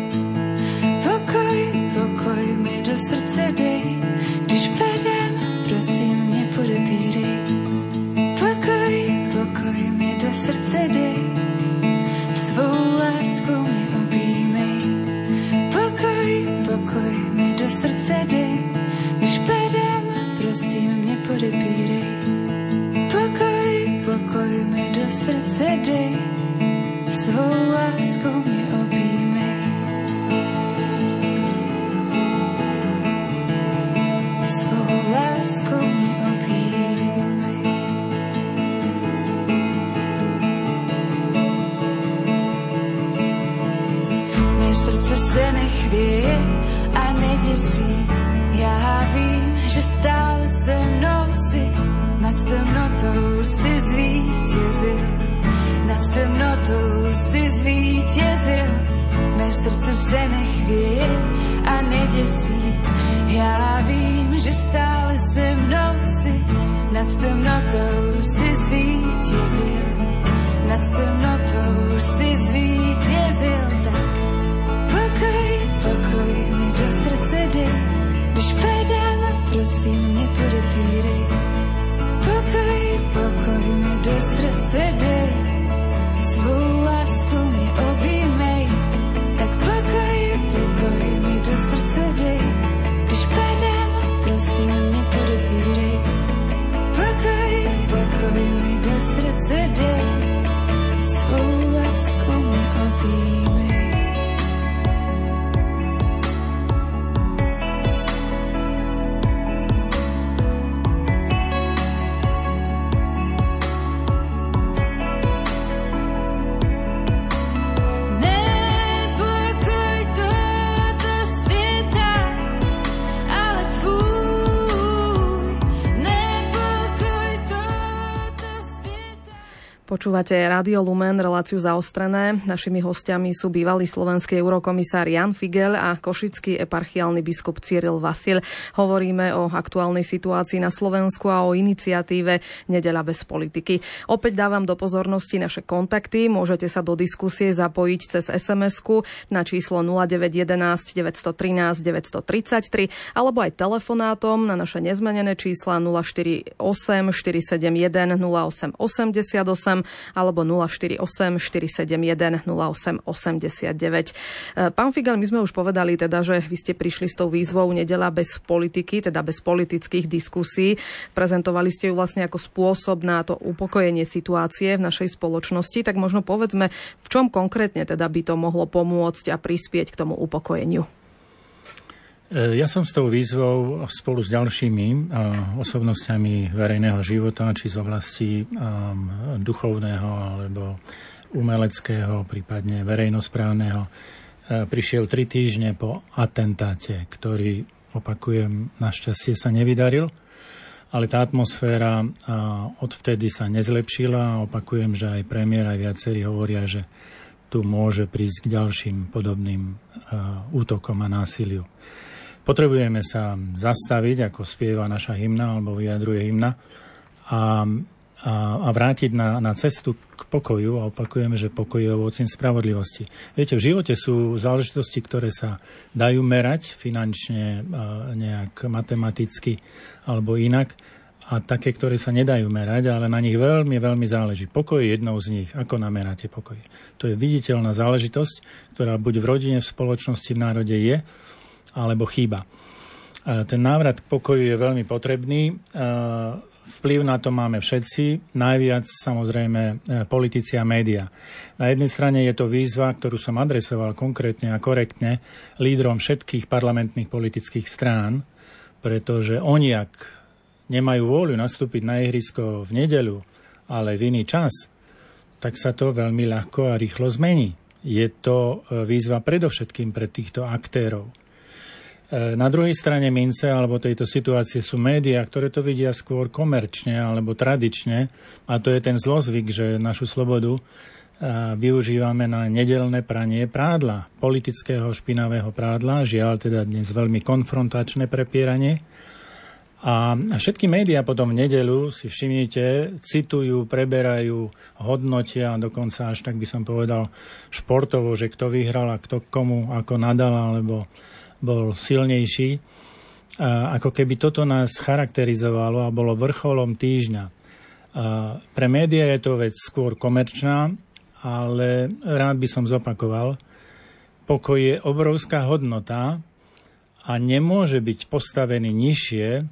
Pokoj mi do srdce dej, když padám, prosím mě podepírej. Pokoj, pokoj mi do srdce dej, svou láskou mě objímej. Pokoj, pokoj mi do srdce dej, když padám, prosím mě podepírej. Pokoj, pokoj mi do srdce dej, svou láskou mě objímej. Láskou mě objímej. Mé srdce se nechvěje a neděsí. Já vím, že stále se mnou si, nad temnotou si zvítězil. Nad temnotou si zvítězil. Mé srdce se nechvěje a neděsí. Já vím, že stále se mnou si, nad temnotou si zvítězil, nad temnotou si zvítězil. Tak pokoj, pokoj mi do srdce dej, když padám, prosím mě podepírej. Pokoj, pokoj mi do srdce dej, svou láskou mě objímej. Tak pokoj, pokoj mi do srdce dej, když padám, prosím mě podepírej. Pokoj, pokoj mi do srdce dej, svou láskou mě objímej. Počúvate Rádio Lumen, reláciu Zaostrené. Našimi hostiami sú bývalý slovenský eurokomisár Jan Figel a košický eparchiálny biskup Cyril Vasil. Hovoríme o aktuálnej situácii na Slovensku a o iniciatíve Nedeľa bez politiky. Opäť dávam do pozornosti naše kontakty. Môžete sa do diskusie zapojiť cez es em esku na číslo nula deväť jeden jedna deväť jedna tri deväť tri tri alebo aj telefonátom na naše nezmenené čísla nula štyri osem štyri sedem jeden nula osem osem osem alebo nula štyri osem štyri sedem jeden nula osem osem deväť. Pán Figel, my sme už povedali teda, že vy ste prišli s tou výzvou Nedeľa bez politiky, teda bez politických diskusí. Prezentovali ste ju vlastne ako spôsob na to upokojenie situácie v našej spoločnosti. Tak možno povedzme, v čom konkrétne teda by to mohlo pomôcť a prispieť k tomu upokojeniu? Ja som s tou výzvou spolu s ďalšími osobnostiami verejného života, či z oblasti um, duchovného alebo umeleckého, prípadne verejnosprávneho, prišiel tri týždne po atentáte, ktorý, opakujem, našťastie sa nevydaril, ale tá atmosféra odvtedy sa nezlepšila. Opakujem, že aj premiér, aj viacerí hovoria, že tu môže prísť k ďalším podobným útokom a násiliu. Potrebujeme sa zastaviť, ako spieva naša hymna, alebo vyjadruje hymna, a, a, a vrátiť na, na cestu k pokoju. A opakujeme, že pokoj je ovocím spravodlivosti. Viete, v živote sú záležitosti, ktoré sa dajú merať finančne, nejak matematicky alebo inak, a také, ktoré sa nedajú merať, ale na nich veľmi, veľmi záleží. Pokoj je jednou z nich. Ako nameráte pokoj? To je viditeľná záležitosť, ktorá buď v rodine, v spoločnosti, v národe je, alebo chýba. Ten návrat k pokoju je veľmi potrebný. Vplyv na to máme všetci, najviac samozrejme politici a médiá. Na jednej strane je to výzva, ktorú som adresoval konkrétne a korektne lídrom všetkých parlamentných politických strán, pretože oni, ak nemajú vôľu nastúpiť na ihrisko v nedeľu, ale v iný čas, tak sa to veľmi ľahko a rýchlo zmení. Je to výzva predovšetkým pre týchto aktérov. Na druhej strane mince alebo tejto situácie sú médiá, ktoré to vidia skôr komerčne alebo tradične, a to je ten zlozvyk, že našu slobodu využívame na nedeľné pranie prádla, politického špinavého prádla, žiaľ teda dnes veľmi konfrontačné prepieranie. A všetky médiá potom v nedeľu, si všimnite, citujú, preberajú, hodnotia, dokonca až tak by som povedal športovo, že kto vyhral a kto komu ako nadal alebo bol silnejší. A ako keby toto nás charakterizovalo a bolo vrcholom týždňa. A pre médiá je to vec skôr komerčná, ale rád by som zopakoval, pokoj je obrovská hodnota a nemôže byť postavený nižšie a,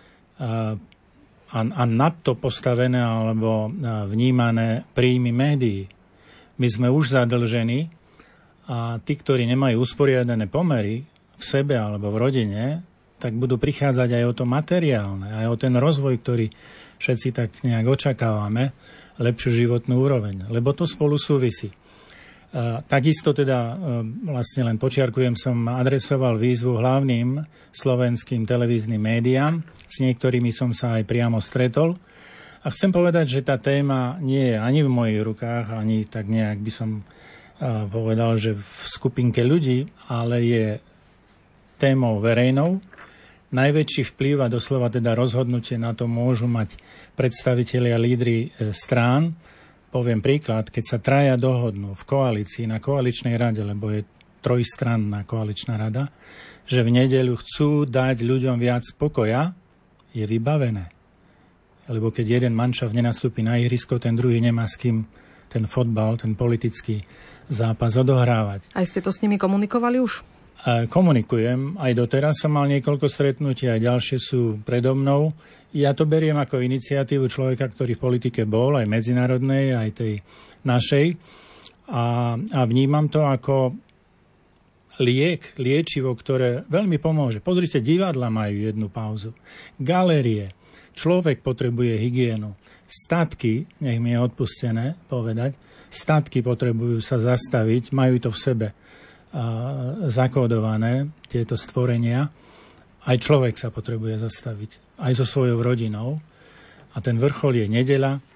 a nad to postavené alebo vnímané príjmy médií. My sme už zadlžení a tí, ktorí nemajú usporiadané pomery v sebe alebo v rodine, tak budú prichádzať aj o to materiálne, aj o ten rozvoj, ktorý všetci tak nejak očakávame, lepšiu životnú úroveň, lebo to spolu súvisí. Takisto teda vlastne len počiarkujem, som adresoval výzvu hlavným slovenským televíznym médiám, s niektorými som sa aj priamo stretol a chcem povedať, že tá téma nie je ani v mojich rukách, ani tak nejak by som povedal, že v skupinke ľudí, ale je témou verejnou. Najväčší vplyv a doslova teda rozhodnutie na to môžu mať predstavitelia lídri strán. Poviem príklad, keď sa traja dohodnú v koalícii, na koaličnej rade, lebo je trojstranná koaličná rada, že v nedeľu chcú dať ľuďom viac pokoja, je vybavené. Lebo keď jeden manšaft nenastúpi na ihrisko, ten druhý nemá s kým ten fotbal, ten politický zápas odohrávať. A ste to s nimi komunikovali už? Komunikujem, aj doteraz som mal niekoľko stretnutí, aj ďalšie sú predo mnou. Ja to beriem ako iniciatívu človeka, ktorý v politike bol, aj medzinárodnej, aj tej našej. A, a vnímam to ako liek, liečivo, ktoré veľmi pomôže. Pozrite, divadla majú jednu pauzu. Galérie. Človek potrebuje hygienu. Statky, nech mi je odpustené povedať, statky potrebujú sa zastaviť, majú to v sebe zakódované, tieto stvorenia. Aj človek sa potrebuje zastaviť, aj so svojou rodinou. A ten vrchol je nedeľa,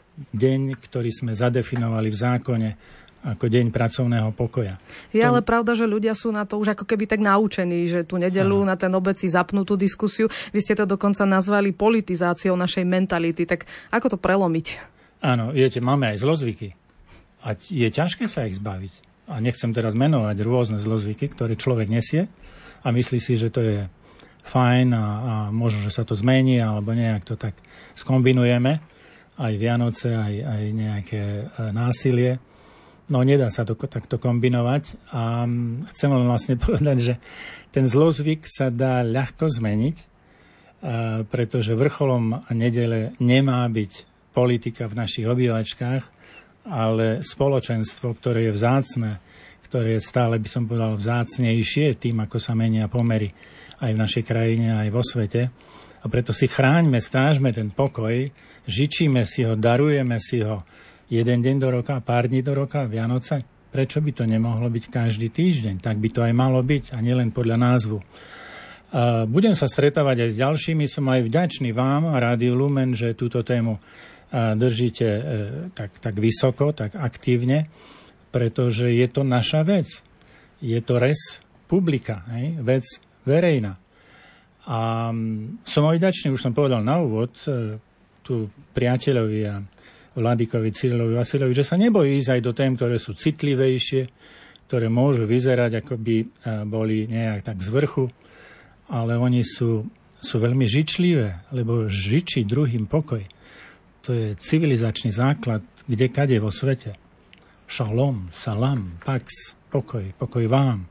deň, ktorý sme zadefinovali v zákone ako deň pracovného pokoja. Je ale pravda, že ľudia sú na to už ako keby tak naučení, že tú nedeľu na ten obed si zapnú tú diskusiu. Vy ste to dokonca nazvali politizáciou našej mentality. Tak ako to prelomiť? Áno, viete, máme aj zlozvyky. A je ťažké sa ich zbaviť. A nechcem teraz menovať rôzne zlozvyky, ktoré človek nesie a myslí si, že to je fajn a, a možno, že sa to zmení, alebo nejak to tak skombinujeme. Aj Vianoce, aj, aj nejaké násilie. No nedá sa to takto kombinovať a chcem len vlastne povedať, že ten zlozvyk sa dá ľahko zmeniť, pretože vrcholom nedele nemá byť politika v našich obývačkách, ale spoločenstvo, ktoré je vzácne, ktoré je stále, by som povedal, vzácnejšie tým, ako sa menia pomery aj v našej krajine, aj vo svete. A preto si chráňme, strážme ten pokoj, žičíme si ho, darujeme si ho, jeden deň do roka, pár dní do roka, Vianoce. Prečo by to nemohlo byť každý týždeň? Tak by to aj malo byť a nielen podľa názvu. Budem sa stretávať aj s ďalšími. Som aj vďačný vám a Rádiu Lumen, že túto tému držíte tak, tak vysoko, tak aktívne, pretože je to naša vec. Je to res publica, hej? Vec verejná. A som aj vďačný, už som povedal na úvod, tu priateľovi a Vladikovi Cyrilovi Vasilovi, že sa nebojí ísť aj do tém, ktoré sú citlivejšie, ktoré môžu vyzerať, ako by boli nejak tak z vrchu, ale oni sú, sú veľmi žičlivé, lebo žičí druhým pokoj. To je civilizačný základ kdekade vo svete. Šalom, salam, pax, pokoj, pokoj vám.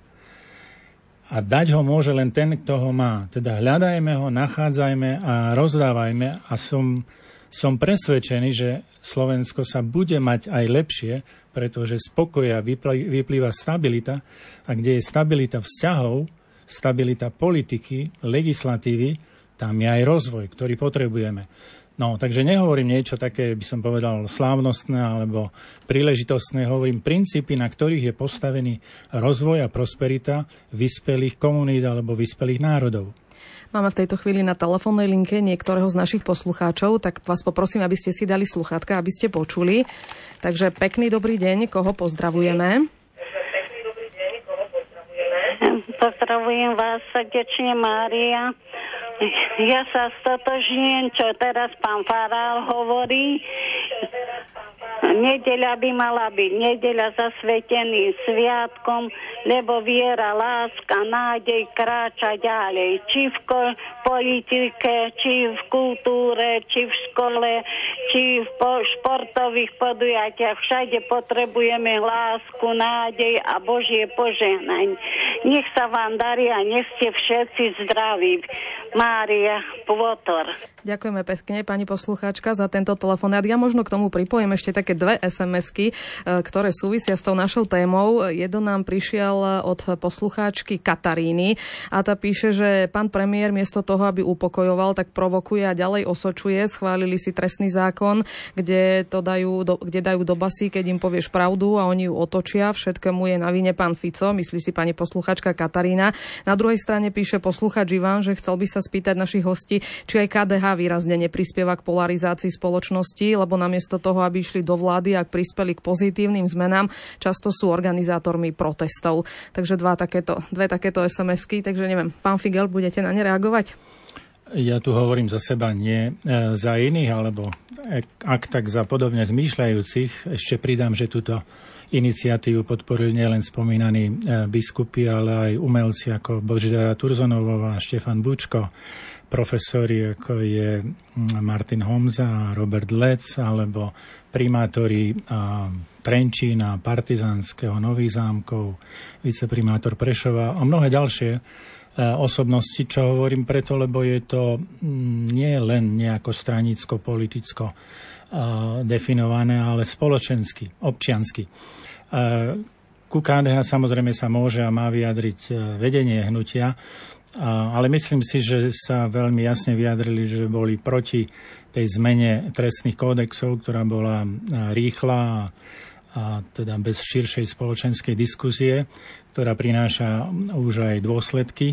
A dať ho môže len ten, kto ho má. Teda hľadajme ho, nachádzajme a rozdávajme a som Som presvedčený, že Slovensko sa bude mať aj lepšie, pretože z pokoja vyplýva stabilita a kde je stabilita vzťahov, stabilita politiky, legislatívy, tam je aj rozvoj, ktorý potrebujeme. No, takže nehovorím niečo také, by som povedal, slávnostné alebo príležitostné, hovorím princípy, na ktorých je postavený rozvoj a prosperita vyspelých komunít alebo vyspelých národov. Máme v tejto chvíli na telefónnej linke niektorého z našich poslucháčov, tak vás poprosím, aby ste si dali slúchadka, aby ste počuli. Takže pekný dobrý deň, koho pozdravujeme? Pozdravujem vás srdečne, Mária. Ja sa stotožňujem, čo teraz pán farár hovorí. Nedeľa by mala byť nedeľa zasvetený sviatkom, lebo viera, láska, nádej kráča ďalej. Či v ko- politike, či v kultúre, či v škole, či v po- športových podujatiach. Všade potrebujeme lásku, nádej a Božie požehnanie. Nech sa vám darí a nech ste všetci zdraví. Mária Pôtor. Ďakujeme pekne, pani poslucháčka, za tento telefonát. Ja možno k tomu pripojím ešte také dve es em esky, ktoré súvisia s tou našou témou. Jedno nám prišiel od poslucháčky Kataríny a tá píše, že pán premiér miesto toho, aby upokojoval, tak provokuje a ďalej osočuje. Schválili si trestný zákon, kde to dajú do, kde dajú do basy, keď im povieš pravdu a oni ju otočia. Všetkému je na vine pán Fico, myslí si pani poslucháčka Katarína. Na druhej strane píše poslucháč Ivan, že chcel by sa spýtať našich hostí, či aj ká dé há výrazne neprispieva k polarizácii spoločnosti, lebo namiesto toho, aby išli do vlády a prispeli k pozitívnym zmenám, často sú organizátormi protestov. Takže dva takéto, dve takéto es em esky, takže neviem, pán Figel, budete na ne reagovať? Ja tu hovorím za seba, nie e, za iných, alebo ak tak za podobne zmýšľajúcich. Ešte pridám, že túto iniciatívu podporili nielen spomínaní e, biskupy, ale aj umelci ako Božidara Turzonovová, Štefan Bučko, profesori ako je Martin Homza a Robert Lec, alebo primátori a Trenčína, Partizanského, Nových Zámkov, viceprimátor Prešova a mnohé ďalšie osobnosti, čo hovorím preto, lebo je to nie len nejako stranicko-politicko definované, ale spoločensky, občiansky. Ku ká dé há samozrejme sa môže a má vyjadriť vedenie hnutia, ale myslím si, že sa veľmi jasne vyjadrili, že boli proti tej zmene trestných kódexov, ktorá bola rýchla a, a teda bez širšej spoločenskej diskusie, ktorá prináša už aj dôsledky.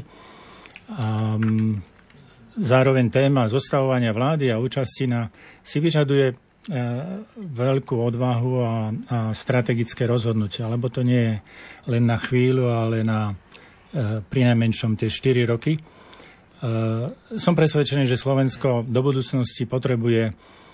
A zároveň téma zostavovania vlády a účasti na si vyžaduje veľkú odvahu a, a strategické rozhodnutia, lebo to nie je len na chvíľu, ale na prinajmenšom tie štyri roky. Som presvedčený, že Slovensko do budúcnosti potrebuje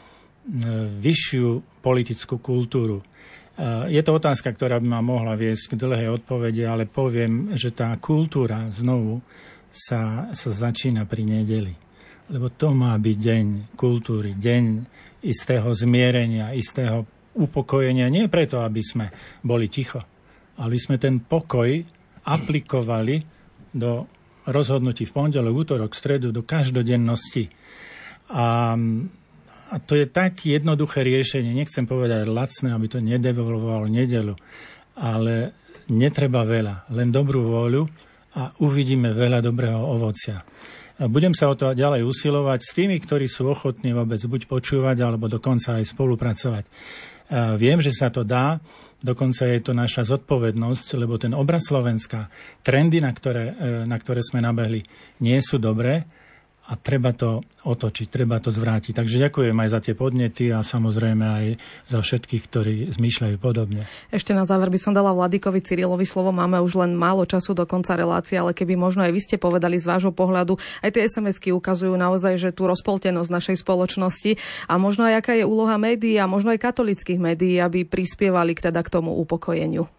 vyššiu politickú kultúru. Je to otázka, ktorá by ma mohla viesť k dlhej odpovede, ale poviem, že tá kultúra znovu sa, sa začína pri nedeli. Lebo to má byť deň kultúry, deň istého zmierenia, istého upokojenia. Nie preto, aby sme boli ticho, ale sme ten pokoj aplikovali do rozhodnutí v pondelok, útorok, stredu, do každodennosti. A, a to je tak jednoduché riešenie. Nechcem povedať lacné, aby to nedevolvovalo nedelu, ale netreba veľa, len dobrú vôľu a uvidíme veľa dobrého ovocia. Budem sa o to ďalej usilovať s tými, ktorí sú ochotní vôbec buď počúvať, alebo dokonca aj spolupracovať. Viem, že sa to dá, dokonca je to naša zodpovednosť, lebo ten obraz Slovenska, trendy, na ktoré, na ktoré sme nabehli, nie sú dobré a treba to otočiť, treba to zvrátiť. Takže ďakujem aj za tie podnety a samozrejme aj za všetkých, ktorí zmýšľajú podobne. Ešte na záver by som dala Vladikovi Cyrilovi slovo. Máme už len málo času do konca relácie, ale keby možno aj vy ste povedali z vášho pohľadu, aj tie es em esky ukazujú naozaj, že tú rozpoltenosť našej spoločnosti a možno aj aká je úloha médií a možno aj katolíckych médií, aby prispievali k, teda k tomu upokojeniu.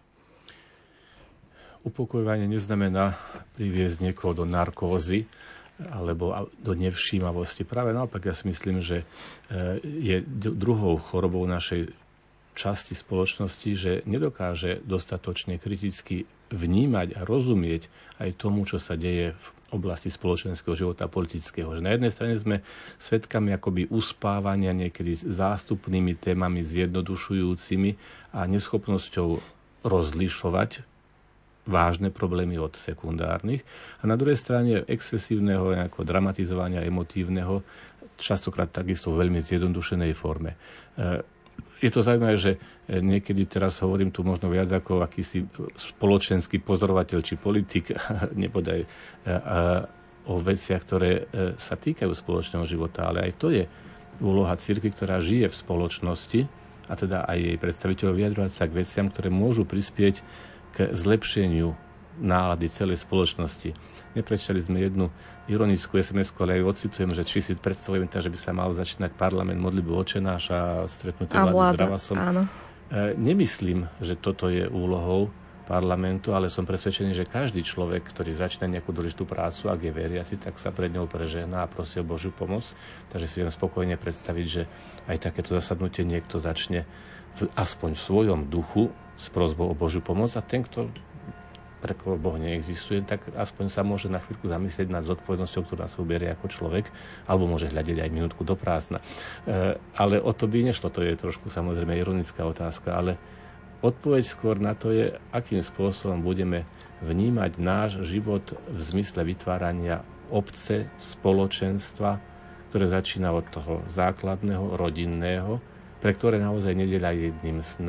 Upokojovanie neznamená priviesť niekoho do narkózy alebo do nevšímavosti. Práve naopak, ja si myslím, že je druhou chorobou našej časti spoločnosti, že nedokáže dostatočne kriticky vnímať a rozumieť aj tomu, čo sa deje v oblasti spoločenského života a politického. Že na jednej strane sme svedkami akoby uspávania niekedy zástupnými témami zjednodušujúcimi a neschopnosťou rozlišovať vážne problémy od sekundárnych a na druhej strane excesívneho nejakého dramatizovania emotívneho, častokrát takisto v veľmi zjednodušenej forme. Je to zaujímavé, že niekedy teraz hovorím tu možno viac ako akýsi spoločenský pozorovateľ či politik, nebodaj o veciach, ktoré sa týkajú spoločného života, ale aj to je úloha cirkvi, ktorá žije v spoločnosti a teda aj jej predstaviteľov vyjadrovať sa k veciam, ktoré môžu prispieť k zlepšeniu nálady celej spoločnosti. Neprečítali sme jednu ironickú es em esku, ale aj ocitujem, že či si predstavujem, že by sa mal začínať parlament modlitbu Otče náš a stretnutie vlády s Dravasom. Áno. Nemyslím, že toto je úlohou parlamentu, ale som presvedčený, že každý človek, ktorý začne nejakú dôležitú prácu, ak je veriaci, tak sa pred ňou prežehná a prosí o Božiu pomoc. Takže si viem spokojne predstaviť, že aj takéto zasadnutie niekto začne v, aspoň v svojom duchu s prosbou o Božiu pomoc a ten, kto pre koho Boh neexistuje, tak aspoň sa môže na chvíľku zamyslieť nad zodpovednosťou, ktorú na sebou berie ako človek, alebo môže hľadiť aj minútku do prázdna. E, ale o to by nešlo, to je trošku samozrejme ironická otázka, ale odpoveď skôr na to je, akým spôsobom budeme vnímať náš život v zmysle vytvárania obce, spoločenstva, ktoré začína od toho základného, rodinného, pre ktoré naozaj nedeľa je jedným z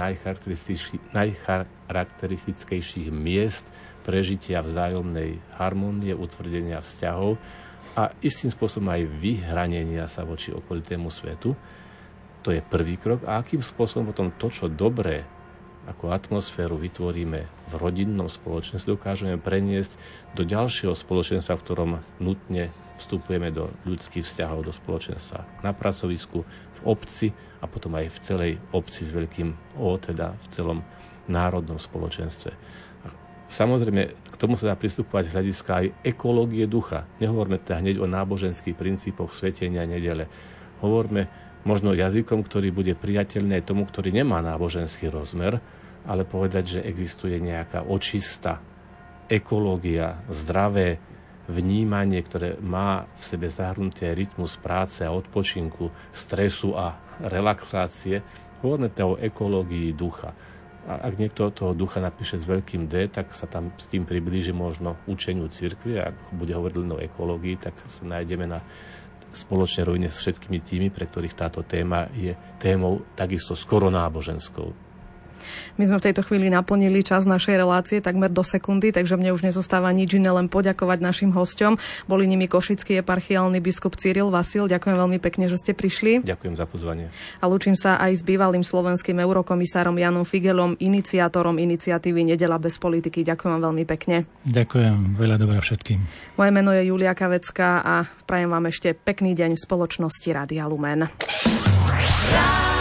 najcharakteristickejších miest prežitia vzájomnej harmónie, utvrdenia vzťahov a istým spôsobom aj vyhranenia sa voči okolitému svetu. To je prvý krok. A akým spôsobom potom to, čo dobré ako atmosféru vytvoríme v rodinnom spoločenstve, dokážeme preniesť do ďalšieho spoločenstva, v ktorom nutne vstupujeme do ľudských vzťahov, do spoločenstva na pracovisku, v obci a potom aj v celej obci s veľkým O, teda v celom národnom spoločenstve. Samozrejme, k tomu sa dá pristupovať z hľadiska aj ekológie ducha. Nehovorme teda hneď o náboženských princípoch svetenia nedele. Hovorme možno jazykom, ktorý bude priateľný aj tomu, ktorý nemá náboženský rozmer, ale povedať, že existuje nejaká očista ekológia, zdravé vnímanie, ktoré má v sebe zahrnuté rytmus práce a odpočinku, stresu a relaxácie. Hovoríme teda o ekológii ducha. A ak niekto toho ducha napíše s veľkým D, tak sa tam s tým priblíži možno učeniu cirkvi. A ak bude hovoriť len o ekológii, tak sa nájdeme na spoločnej rovine s všetkými tými, pre ktorých táto téma je témou takisto skoro náboženskou. My sme v tejto chvíli naplnili čas našej relácie takmer do sekundy, takže mne už nezostáva nič iné, len poďakovať našim hosťom. Boli nimi košický eparchiálny biskup Cyril Vasil. Ďakujem veľmi pekne, že ste prišli. Ďakujem za pozvanie. A lúčim sa aj s bývalým slovenským eurokomisárom Janom Figelom, iniciátorom iniciatívy Nedeľa bez politiky. Ďakujem vám veľmi pekne. Ďakujem, veľa dobrá všetkým. Moje meno je Julia Kavecká a prajem vám ešte pekný deň v spoločnosti Rádia Lumen.